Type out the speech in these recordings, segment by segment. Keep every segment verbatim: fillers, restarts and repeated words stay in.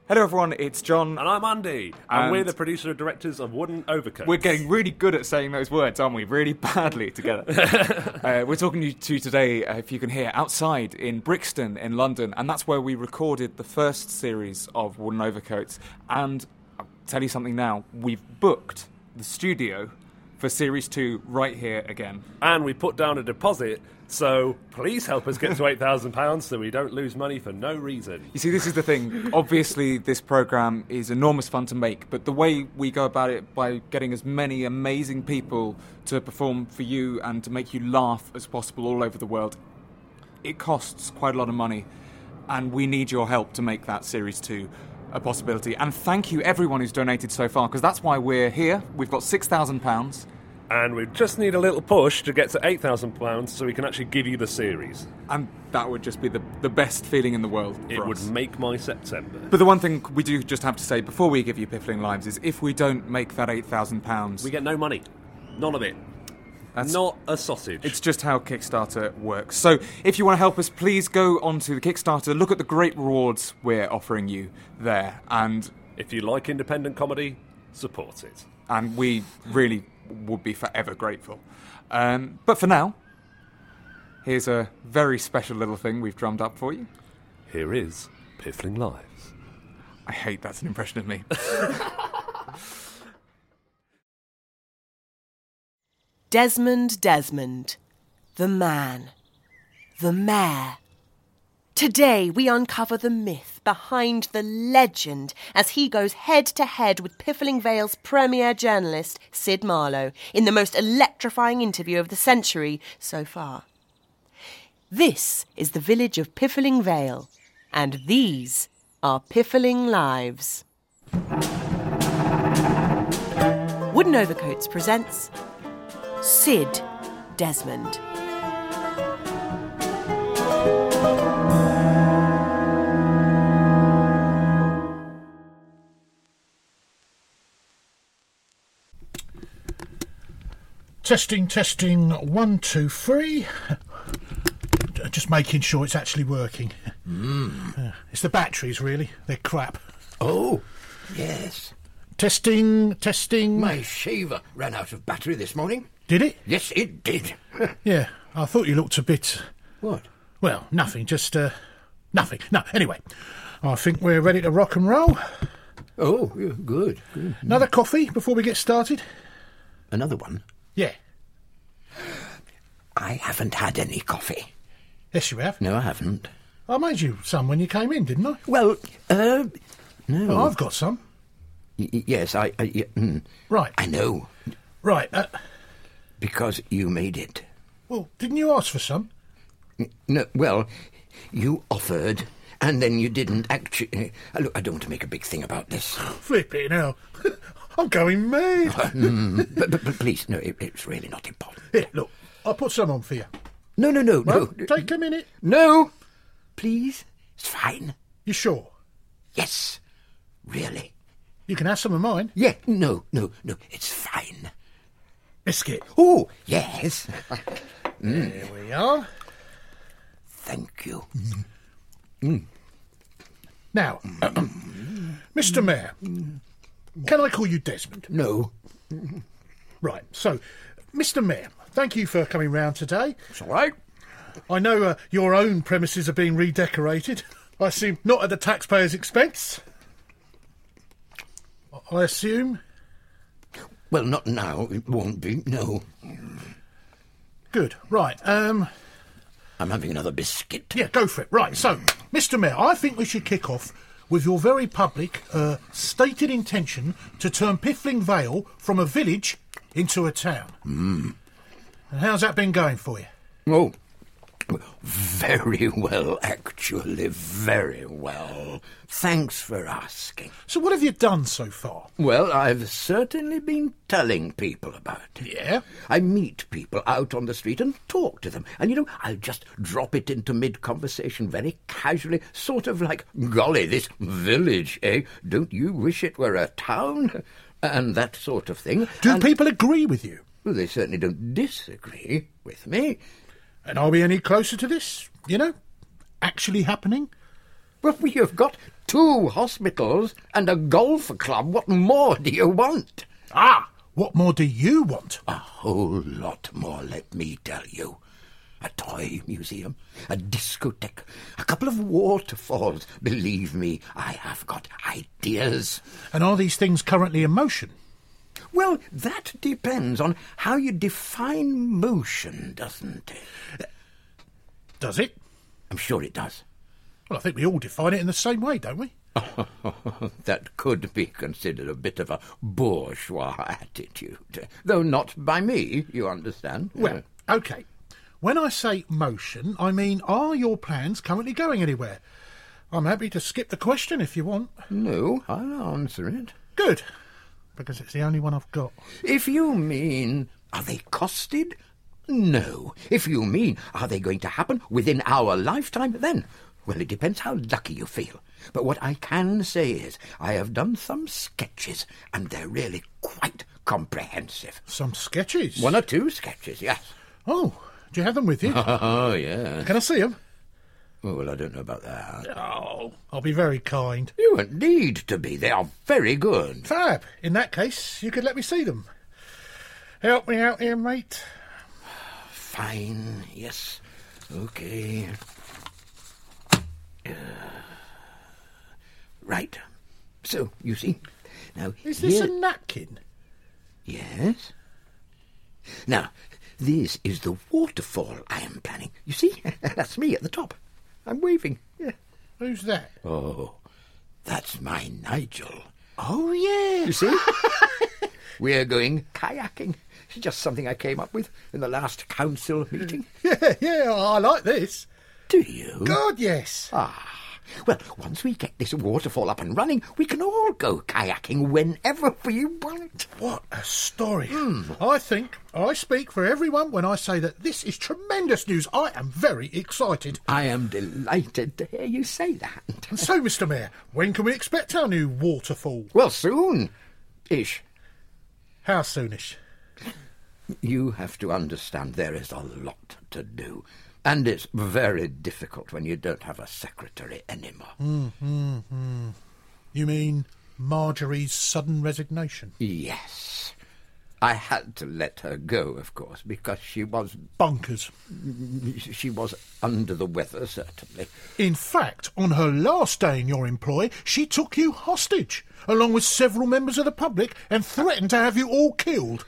Hello everyone, it's John. And I'm Andy. And, and we're the producer and directors of Wooden Overcoats. We're getting really good at saying those words, aren't we? Really badly together. uh, we're talking to you today, uh, if you can hear, outside in Brixton in London. And that's where we recorded the first series of Wooden Overcoats. And I'll tell you something now, we've booked the studio for series two right here again. And we put down a deposit, so please help us get to eight thousand pounds so we don't lose money for no reason. You see, this is the thing. Obviously, this programme is enormous fun to make, but the way we go about it by getting as many amazing people to perform for you and to make you laugh as possible all over the world, it costs quite a lot of money, and we need your help to make that series two a possibility. And thank you everyone who's donated so far, because that's why we're here. We've got six thousand pounds. And we just need a little push to get to eight thousand pounds so we can actually give you the series. And that would just be the, the best feeling in the world for It us. would make my September. But the one thing we do just have to say before we give you Piffling Lives is if we don't make that eight thousand pounds... we get no money. None of it. That's not a sausage. It's just how Kickstarter works. So if you want to help us, please go onto the Kickstarter, look at the great rewards we're offering you there. And if you like independent comedy, support it. And we really would be forever grateful. Um, but for now, here's a very special little thing we've drummed up for you. Here is Piffling Lives. I hate that's an impression of me. Desmond Desmond, the man, the mayor. Today we uncover the myth behind the legend as he goes head-to-head with Piffling Vale's premier journalist, Sid Marlowe, in the most electrifying interview of the century so far. This is the village of Piffling Vale, and these are Piffling Lives. Wooden Overcoats presents Sid Desmond. Testing, testing, one, two, three. Just making sure it's actually working. Mm. Uh, it's the batteries, really. They're crap. Oh, yes. Testing, testing. My shaver ran out of battery this morning. Did it? Yes, it did. Yeah, I thought you looked a bit... What? Well, nothing, just, uh, nothing. No, anyway, I think we're ready to rock and roll. Oh, good, good. Another coffee before we get started? Another one? Yeah. I haven't had any coffee. Yes, you have. No, I haven't. I made you some when you came in, didn't I? Well, uh, no. Oh, I've got some. Y- yes, I... I y- mm. Right. I know. Right. Uh, because you made it. Well, didn't you ask for some? No, well, you offered, and then you didn't actually... Uh, look, I don't want to make a big thing about this. Flipping hell. I'm going mad. mm, but, but, but please, no, it, it's really not important. Here, look, I'll put some on for you. No, no, no, well, no. Take a minute. No, please. It's fine. You sure? Yes, really. You can have some of mine. Yeah, no, no, no, it's fine. Biscuit. Oh, yes. mm. There we are. Thank you. Mm. Mm. Now, uh, Mister Mayor, can I call you Desmond? No. Right, so, Mister Mayor, thank you for coming round today. It's all right. I know uh, your own premises are being redecorated. I assume not at the taxpayer's expense. I assume? Well, not now. It won't be, no. Good. Right, um... I'm having another biscuit. Yeah, go for it. Right, so, Mister Mayor, I think we should kick off with your very public, uh, stated intention to turn Piffling Vale from a village into a town. Mm. And how's that been going for you? Oh, very well, actually, very well. Thanks for asking. So what have you done so far? Well, I've certainly been telling people about it. Yeah? I meet people out on the street and talk to them. And, you know, I'll just drop it into mid-conversation very casually, sort of like, golly, this village, eh? Don't you wish it were a town? And that sort of thing. Do and, people agree with you? Well, they certainly don't disagree with me. And are we any closer to this, you know, actually happening? Well, we have got two hospitals and a golf club. What more do you want? Ah, what more do you want? A whole lot more, let me tell you. A toy museum, a discotheque, a couple of waterfalls. Believe me, I have got ideas. And are these things currently in motion? Well, that depends on how you define motion, doesn't it? Does it? I'm sure it does. Well, I think we all define it in the same way, don't we? That could be considered a bit of a bourgeois attitude. Though not by me, you understand. Well, OK. When I say motion, I mean, are your plans currently going anywhere? I'm happy to skip the question if you want. No, I'll answer it. Good, because it's the only one I've got. If you mean, are they costed? No. If you mean, are they going to happen within our lifetime? Then, well, it depends how lucky you feel. But what I can say is, I have done some sketches, and they're really quite comprehensive. Some sketches? One or two sketches, yes. Oh, do you have them with you? Oh, yeah. Can I see them? Oh, well, I don't know about that. Oh, I'll be very kind. You won't need to be. They are very good. Fab. In that case, you could let me see them. Help me out here, mate. Fine, yes. OK. Uh, right. So, you see. Now, Is this here... a napkin? Yes. Now, this is the waterfall I am planning. You see? That's me at the top. I'm waving. Yeah. Who's that? Oh, that's my Nigel. Oh, yeah. You see? We're going kayaking. It's just something I came up with in the last council meeting. Yeah, yeah, I like this. Do you? God, yes. Ah. Well, once we get this waterfall up and running, we can all go kayaking whenever we want. What a story. Mm. I think I speak for everyone when I say that this is tremendous news. I am very excited. I am delighted to hear you say that. And so, Mister Mayor, when can we expect our new waterfall? Well, soon-ish. How soonish? You have to understand there is a lot to do. And it's very difficult when you don't have a secretary anymore. Mm, mm, mm. You mean Marjorie's sudden resignation? Yes. I had to let her go, of course, because she was... Bonkers. She was under the weather, certainly. In fact, on her last day in your employ, she took you hostage, along with several members of the public, and threatened to have you all killed.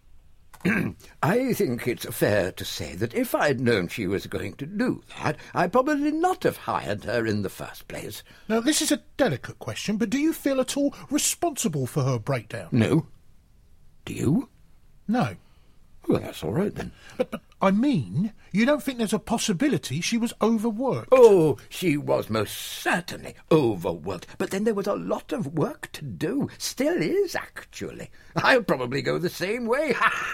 I think it's fair to say that if I'd known she was going to do that, I'd probably not have hired her in the first place. Now, this is a delicate question, but do you feel at all responsible for her breakdown? No. Do you? No. Well, that's all right, then. But, but I mean, you don't think there's a possibility she was overworked? Oh, she was most certainly overworked. But then there was a lot of work to do. Still is, actually. I'll probably go the same way.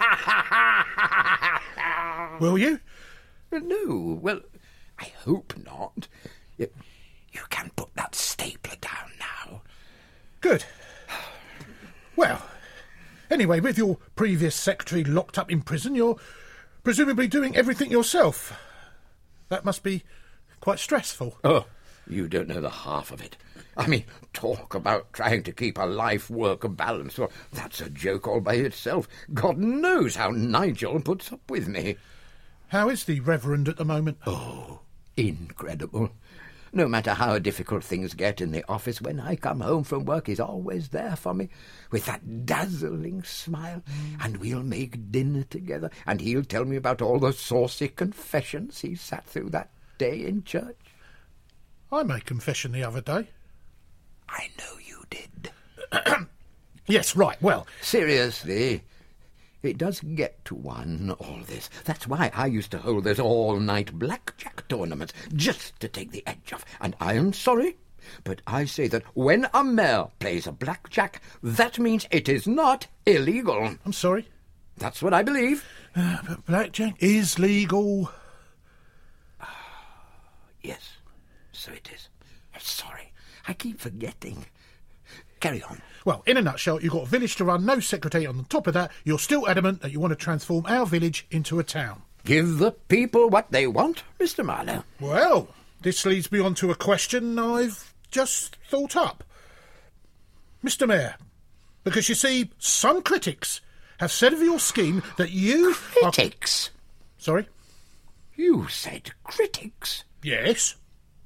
Will you? No, well, I hope not. You, you can put that stapler down now. Good. Well, anyway, with your previous secretary locked up in prison, you're presumably doing everything yourself. That must be quite stressful. Oh, you don't know the half of it. I mean, talk about trying to keep a life-work balance. Well, that's a joke all by itself. God knows how Nigel puts up with me. How is the Reverend at the moment? Oh, incredible. No matter how difficult things get in the office, when I come home from work, he's always there for me, with that dazzling smile, mm. and we'll make dinner together, and he'll tell me about all the saucy confessions he sat through that day in church. I made confession the other day. I know you did. Yes, right, well... Seriously, it does get to one, all this. That's why I used to hold those all-night blackjack tournaments, just to take the edge off. And I am sorry, but I say that when a mayor plays a blackjack, that means it is not illegal. I'm sorry? That's what I believe. Uh, but blackjack is legal. Yes, so it is. I'm sorry. I keep forgetting. Carry on. Well, in a nutshell, you've got a village to run, no secretary. On the top of that, you're still adamant that you want to transform our village into a town. Give the people what they want, Mister Marlowe. Well, this leads me on to a question I've just thought up. Mister Mayor, because you see, some critics have said of your scheme that you Critics? Are... Sorry? You said critics? Yes.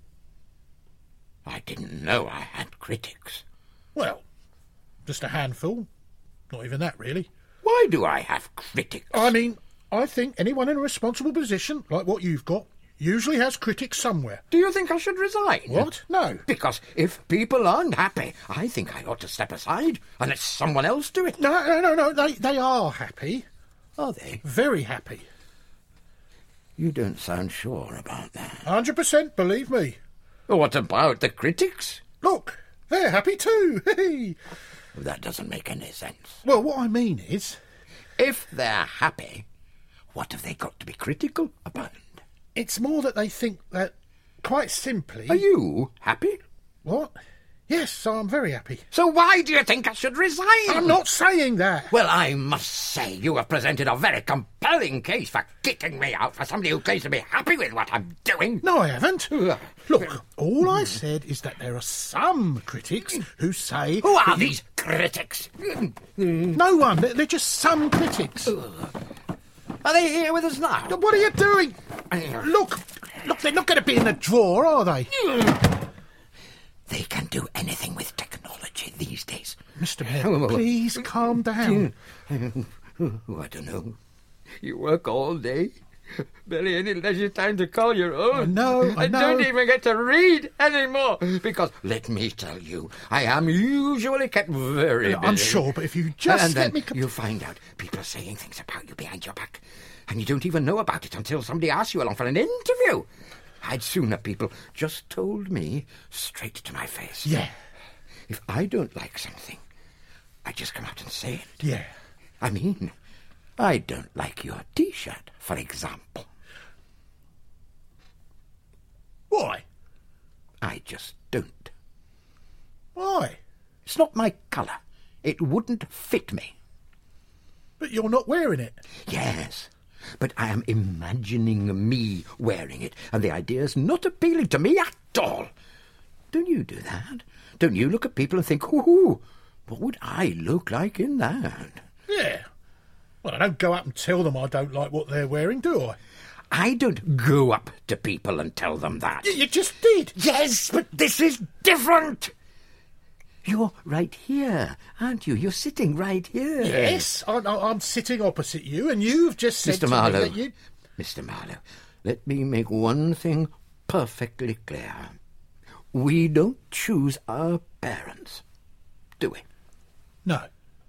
I didn't know I had critics. Well, just a handful. Not even that, really. Why do I have critics? I mean, I think anyone in a responsible position, like what you've got, usually has critics somewhere. Do you think I should resign? What? No. Because if people aren't happy, I think I ought to step aside and let someone else do it. No, no, no, no. They, they are happy. Are they? Very happy. You don't sound sure about that. one hundred percent, believe me. What about the critics? Look, they're happy too. That doesn't make any sense. Well, what I mean is... If they're happy, what have they got to be critical about? It's more that they think that, quite simply... Are you happy? What? Yes, I'm very happy. So why do you think I should resign? I'm not saying that. Well, I must say you have presented a very compelling case for kicking me out for somebody who claims to be happy with what I'm doing. No, I haven't. Look, all I said is that there are some critics who say... Who are that you- these critics? No one. They're they're just some critics. Are they here with us now? What are you doing? Look, look, they're not going to be in the drawer, are they? They can do anything with technology these days. Mister Mayor, please calm down. Oh, I don't know. You work all day. Barely any leisure time to call your own. I know, I And know. don't even get to read anymore. Because, let me tell you, I am usually kept very busy. I'm sure, but if you just and let then me... com- you find out people are saying things about you behind your back, and you don't even know about it until somebody asks you along for an interview. I'd sooner people just told me straight to my face. Yeah, If I don't like something, I just come out and say it. yeah. I mean, I don't like your T-shirt, for example. Why? I just don't. Why? It's not my colour. It wouldn't fit me. But you're not wearing it. Yes, but I am imagining me wearing it, and the idea's not appealing to me at all. Don't you do that? Don't you look at people and think, ooh, what would I look like in that? Yeah. Well, I don't go up and tell them I don't like what they're wearing, do I? I don't go up to people and tell them that. Y- You just did. Yes, but this is different. You're right here, aren't you? You're sitting right here. Yes, I, I, I'm sitting opposite you, and you've just said Mister to me Marlowe, that you... Mister Marlowe, let me make one thing perfectly clear. We don't choose our parents, do we? No.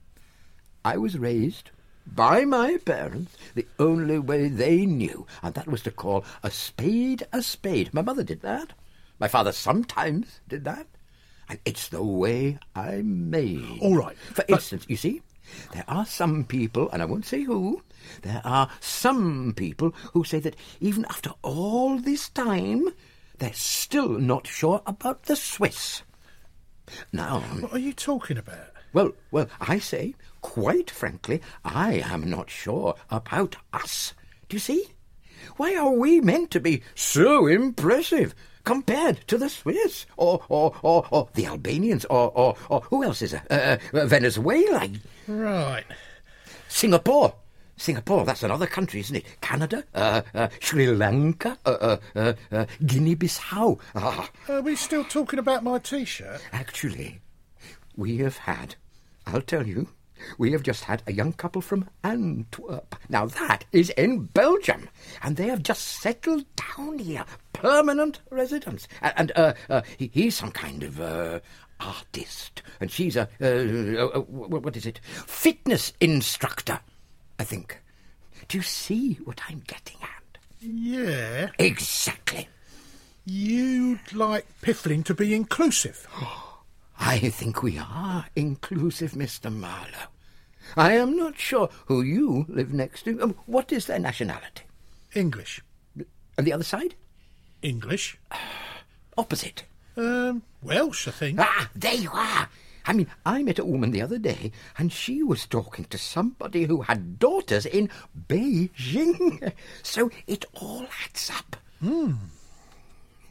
I was raised by my parents the only way they knew, and that was to call a spade a spade. My mother did that. My father sometimes did that. And it's the way I'm made. All right, For but- instance, you see, there are some people, and I won't say who, there are some people who say that even after all this time, they're still not sure about the Swiss. Now, What are you talking about? well, well, I say, quite frankly, I am not sure about us. Do you see? Why are we meant to be so impressive compared to the Swiss, or or or, or the Albanians, or, or or who else is there? Uh, uh, Venezuela, Right. Singapore. Singapore, that's another country, isn't it? Canada, uh, uh, Sri Lanka, uh, uh, uh, uh, Guinea-Bissau. Ah, Are we still talking about my T-shirt? actually, we have had, I'll tell you, we have just had a young couple from Antwerp. Now that is in Belgium, and they have just settled down here, permanent residents. And, and uh, uh, he, he's some kind of uh, artist, and she's a, uh, uh, uh, what is it, fitness instructor, I think. Do you see what I'm getting at? Yeah. Exactly. You'd like Piffling to be inclusive. I think we are inclusive, Mister Marlowe. I am not sure who you live next to. Um, what is their nationality? English. And the other side? English. Opposite. Um, Welsh, I think. Ah, there you are. I mean, I met a woman the other day, and she was talking to somebody who had daughters in Beijing. So it all adds up. Hmm.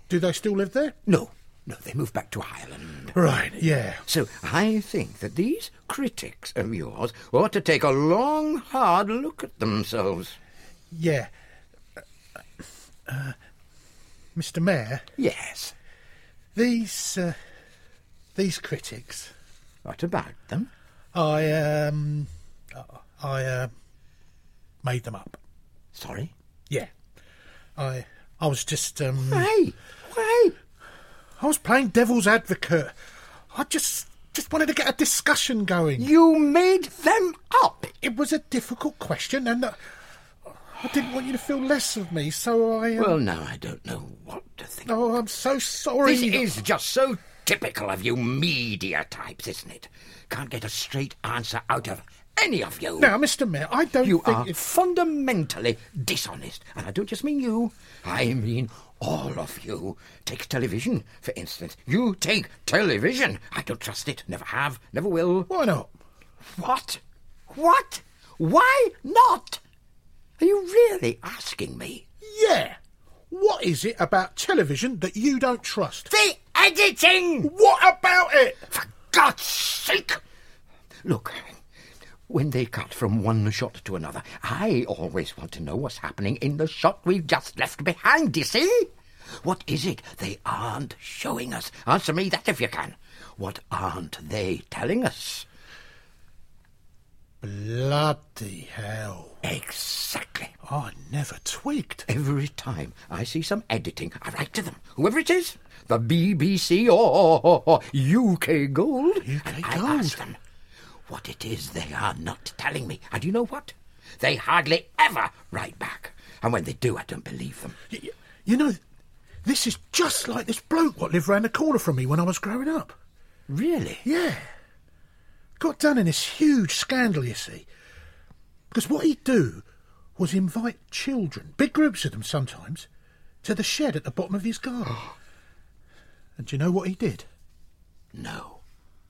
Do they still live there? No, no, they moved back to Ireland. Right, yeah. So I think that these critics of yours ought to take a long, hard look at themselves. Yeah. Uh, uh, Mister Mayor? Yes. These, uh, these critics... What about them? I, um... I, uh... made them up. Sorry? Yeah. I... I was just, um... Why? Why? I was playing devil's advocate. I just... just wanted to get a discussion going. You made them up? It was a difficult question, and... Uh, I didn't want you to feel less of me, so I... Um... Well, now I don't know what to think. Oh, I'm so sorry. This is just so typical of you media types, isn't it? Can't get a straight answer out of any of you. Now, Mister Mayor, I don't you think... are it... fundamentally dishonest. And I don't just mean you. I mean all of you. Take television, for instance. You take television. I don't trust it. Never have. Never will. Why not? What? What? Why not? Are you really asking me? Yeah. What is it about television that you don't trust? The editing! What about it? For God's sake! Look, when they cut from one shot to another, I always want to know what's happening in the shot we've just left behind, you see? What is it they aren't showing us? Answer me that if you can. What aren't they telling us? Bloody hell. Exactly. I never twigged. Every time I see some editing, I write to them, whoever it is, the B B C or, or, or U K Gold, U K and I Gold? ask them what it is they are not telling me. And you know what? They hardly ever write back. And when they do, I don't believe them. You, you know, this is just like this bloke what lived round the corner from me when I was growing up. Really? Yeah. Got done in this huge scandal, you see. Because what he'd do was invite children, big groups of them sometimes, to the shed at the bottom of his garden. And do you know what he did? No.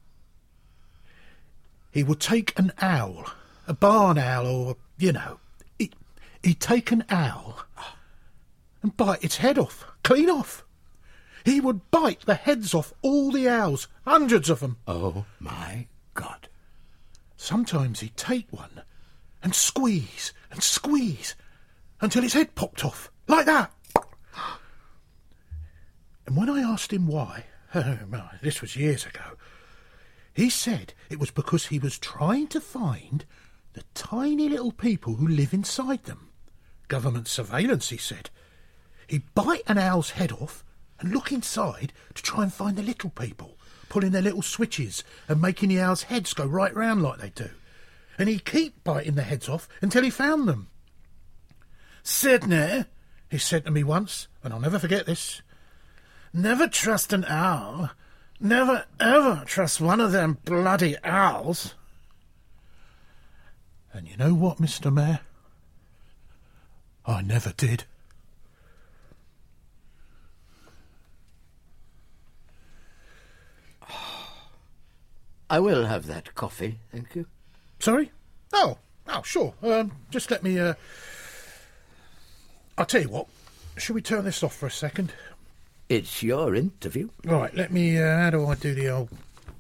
He would take an owl, a barn owl, or, you know, he, he'd take an owl and bite its head off, clean off. He would bite the heads off all the owls, hundreds of them. Oh, my God. Sometimes he'd take one and squeeze and squeeze until his head popped off, like that. And when I asked him why, oh, this was years ago, he said it was because he was trying to find the tiny little people who live inside them. Government surveillance, he said. He'd bite an owl's head off and look inside to try and find the little people, pulling their little switches and making the owls' heads go right round like they do. And he'd keep biting the heads off until he found them. Sidney, he said to me once, and I'll never forget this, never trust an owl. Never, ever trust one of them bloody owls. And you know what, Mister Mayor? I never did. I will have that coffee, thank you. Sorry? Oh, oh, sure. Um, just let me, uh... I'll tell you what. Shall we turn this off for a second? It's your interview. Right, let me, uh, how do I do the old...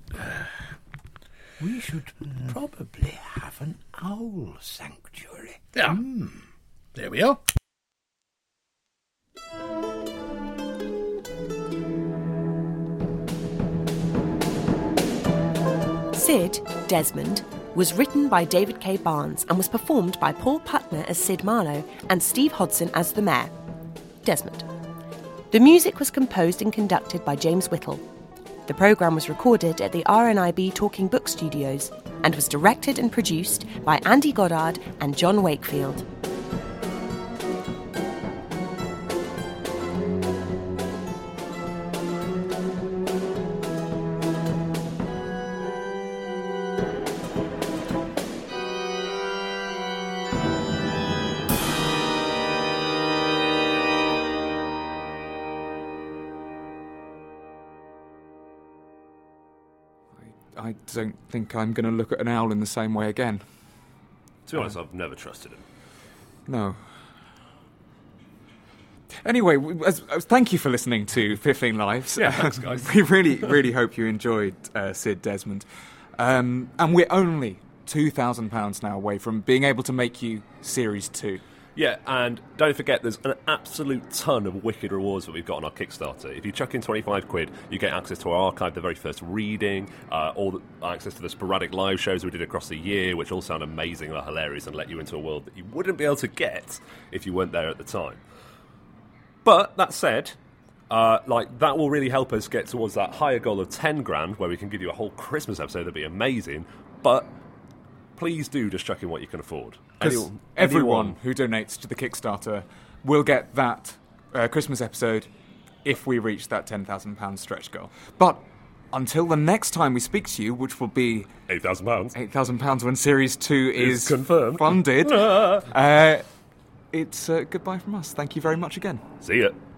We should probably have an owl sanctuary. Yeah. Mm. There we are. Sid, Desmond, was written by David K. Barnes and was performed by Paul Putner as Sid Marlowe and Steve Hodson as the Mayor, Desmond. The music was composed and conducted by James Whittle. The programme was recorded at the R N I B Talking Book Studios and was directed and produced by Andy Goddard and John Wakefield. I don't think I'm going to look at an owl in the same way again. To be honest, I've never trusted him. No. Anyway, we- as, as, thank you for listening to fifteen Lives. Yeah, thanks, guys. We really, really hope you enjoyed uh, Sid Desmond. Um, and we're only two thousand pounds now away from being able to make you Series two. Yeah, and don't forget, there's an absolute ton of wicked rewards that we've got on our Kickstarter. If you chuck in twenty-five quid, you get access to our archive, the very first reading, uh, all the, access to the sporadic live shows we did across the year, which all sound amazing and are hilarious and let you into a world that you wouldn't be able to get if you weren't there at the time. But, that said, uh, like that will really help us get towards that higher goal of ten grand, where we can give you a whole Christmas episode. That'd be amazing. But please do just chuck in what you can afford. Because Anyone- everyone anyone- who donates to the Kickstarter will get that uh, Christmas episode if we reach that ten thousand pounds stretch goal. But until the next time we speak to you, which will be eight thousand pounds. eight thousand pounds when Series two is, Is confirmed. funded, uh, it's uh, goodbye from us. Thank you very much again. See ya.